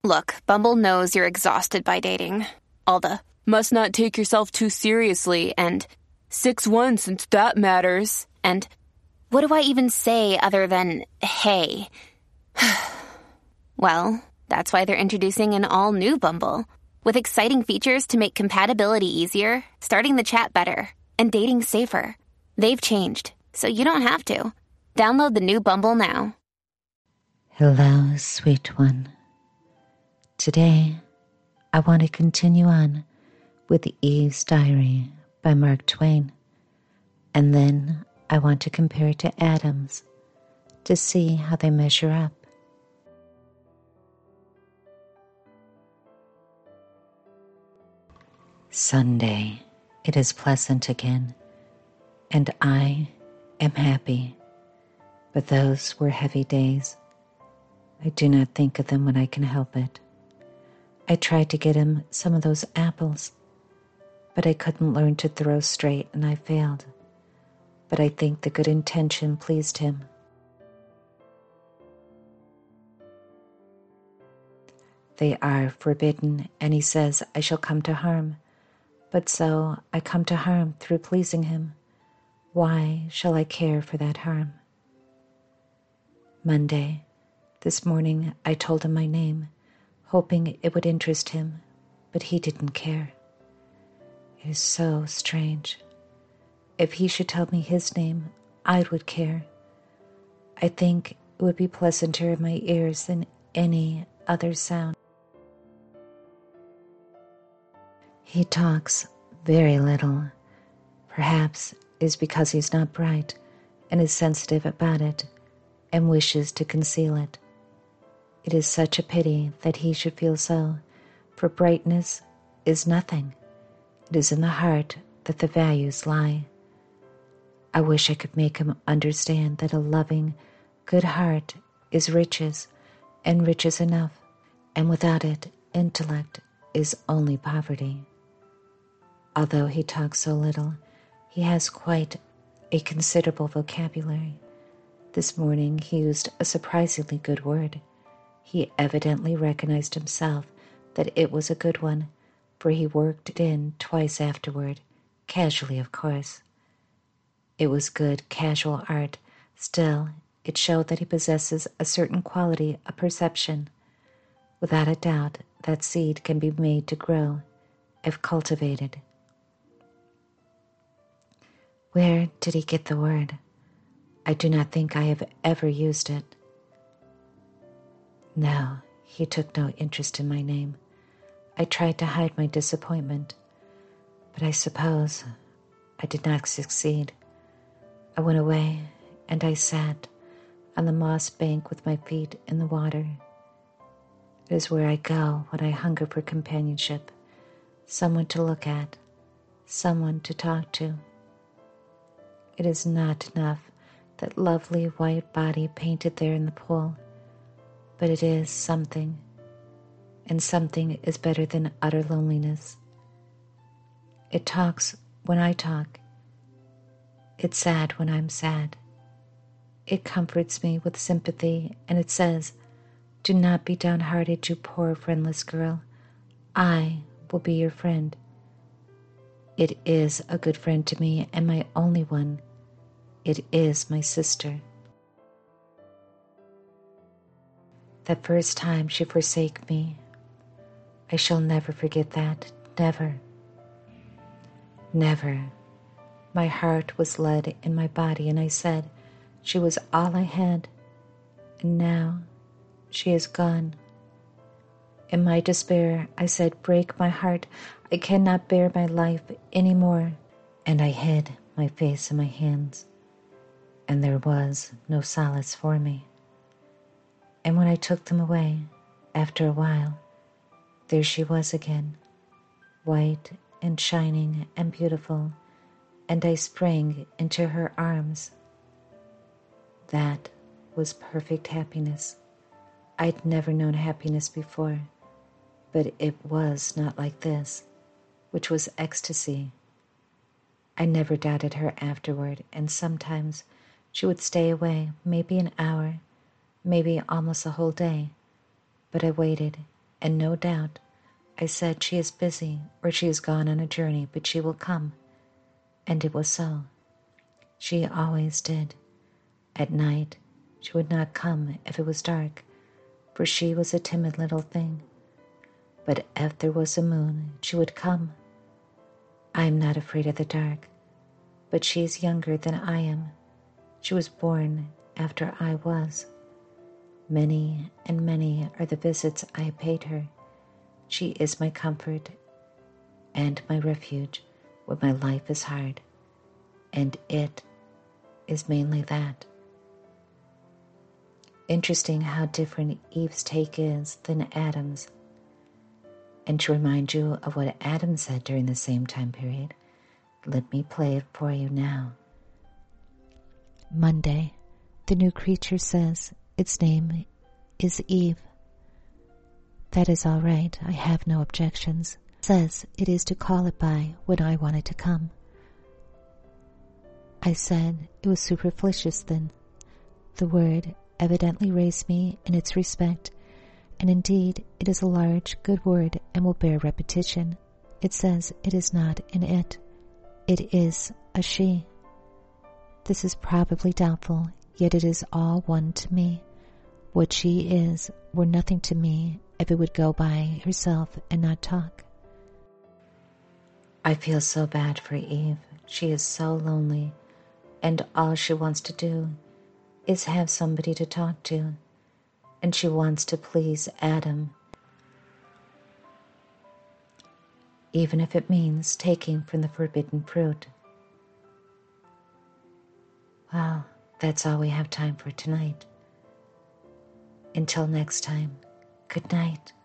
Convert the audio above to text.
Look, Bumble knows you're exhausted by dating. All the must not take yourself too seriously and 6'1" since that matters. And what do I even say other than hey? Well, that's why they're introducing an all-new Bumble with exciting features to make compatibility easier, starting the chat better, and dating safer. They've changed, so you don't have to. Download the new Bumble now. Hello, sweet one. Today, I want to continue on with Eve's Diary by Mark Twain, and then I want to compare it to Adam's to see how they measure up. Sunday, it is pleasant again, and I am happy, but those were heavy days. I do not think of them when I can help it. I tried to get him some of those apples, but I couldn't learn to throw straight and I failed. But I think the good intention pleased him. They are forbidden, and he says I shall come to harm. But so I come to harm through pleasing him. Why shall I care for that harm? Monday. This morning I told him my name, hoping it would interest him, but he didn't care. It is so strange. If he should tell me his name, I would care. I think it would be pleasanter in my ears than any other sound. He talks very little. Perhaps it is because he's not bright and is sensitive about it and wishes to conceal it. It is such a pity that he should feel so, for brightness is nothing. It is in the heart that the values lie. I wish I could make him understand that a loving, good heart is riches, and riches enough, and without it, intellect is only poverty. Although he talks so little, he has quite a considerable vocabulary. This morning he used a surprisingly good word. He evidently recognized himself that it was a good one, for he worked it in twice afterward, casually of course. It was good casual art, still it showed that he possesses a certain quality of perception. Without a doubt, that seed can be made to grow, if cultivated. Where did he get the word? I do not think I have ever used it. No, he took no interest in my name. I tried to hide my disappointment, but I suppose I did not succeed. I went away and I sat on the moss bank with my feet in the water. It is where I go when I hunger for companionship, someone to look at, someone to talk to. It is not enough that lovely white body painted there in the pool, but it is something, and something is better than utter loneliness. It talks when I talk. It's sad when I'm sad. It comforts me with sympathy, and it says, "Do not be downhearted, you poor friendless girl. I will be your friend." It is a good friend to me, and my only one. It is my sister. That first time she forsake me, I shall never forget that, never. Never. My heart was lead in my body, and I said she was all I had, and now she is gone. In my despair, I said, "Break my heart, I cannot bear my life any more," and I hid my face in my hands, and there was no solace for me. And when I took them away, after a while, there she was again, white and shining and beautiful, and I sprang into her arms. That was perfect happiness. I'd never known happiness before, but it was not like this, which was ecstasy. I never doubted her afterward, and sometimes she would stay away, maybe an hour, maybe almost a whole day, but I waited, and no doubt I said she is busy or she is gone on a journey, but she will come. And it was so. She always did. At night, she would not come if it was dark, for she was a timid little thing. But if there was a moon, she would come. I am not afraid of the dark, but she is younger than I am. She was born after I was. Many and many are the visits I have paid her. She is my comfort and my refuge when my life is hard, and it is mainly that. Interesting how different Eve's take is than Adam's. And to remind you of what Adam said during the same time period, let me play it for you now. Monday, the new creature says its name is Eve. That is all right, I have no objections. Says it is to call it by when I want it to come. I said it was superfluous then. The word evidently raised me in its respect, and indeed it is a large, good word and will bear repetition. It says it is not an it. It is a she. This is probably doubtful, yet it is all one to me. What she is were nothing to me if it would go by herself and not talk. I feel so bad for Eve. She is so lonely, and all she wants to do is have somebody to talk to, and she wants to please Adam, even if it means taking from the forbidden fruit. Well, that's all we have time for tonight. Until next time, good night.